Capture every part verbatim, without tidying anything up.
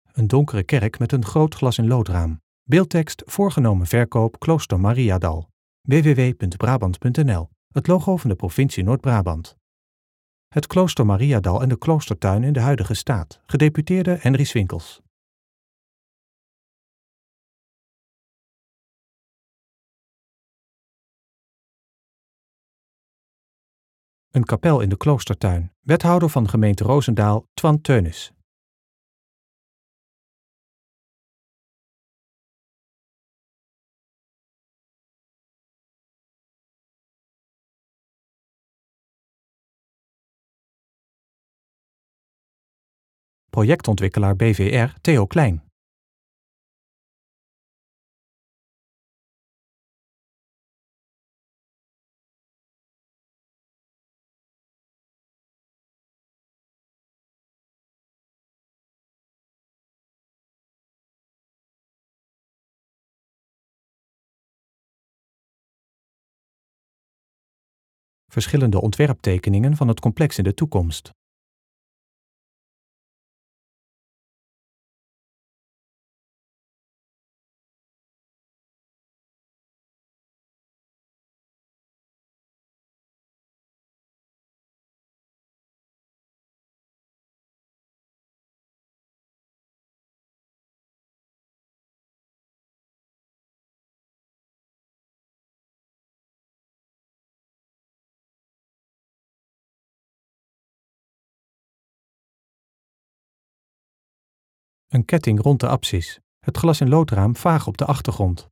Een donkere kerk met een groot glas- en loodraam. Beeldtekst voorgenomen verkoop Klooster Mariadal. w w w punt brabant punt n l. Het logo van de provincie Noord-Brabant. Het Klooster Mariadal en de kloostertuin in de huidige staat. Gedeputeerde Henry Swinkels. Een kapel in de kloostertuin. Wethouder van gemeente Roosendaal, Twan Teunis. Projectontwikkelaar B V R, Theo Klein. Verschillende ontwerptekeningen van het complex in de toekomst. Een ketting rond de apsis. Het glas- en loodraam vaag op de achtergrond.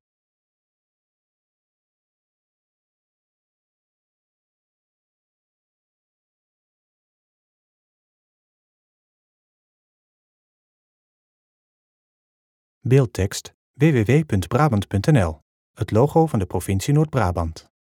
Beeldtekst w w w punt brabant punt n l. Het logo van de provincie Noord-Brabant.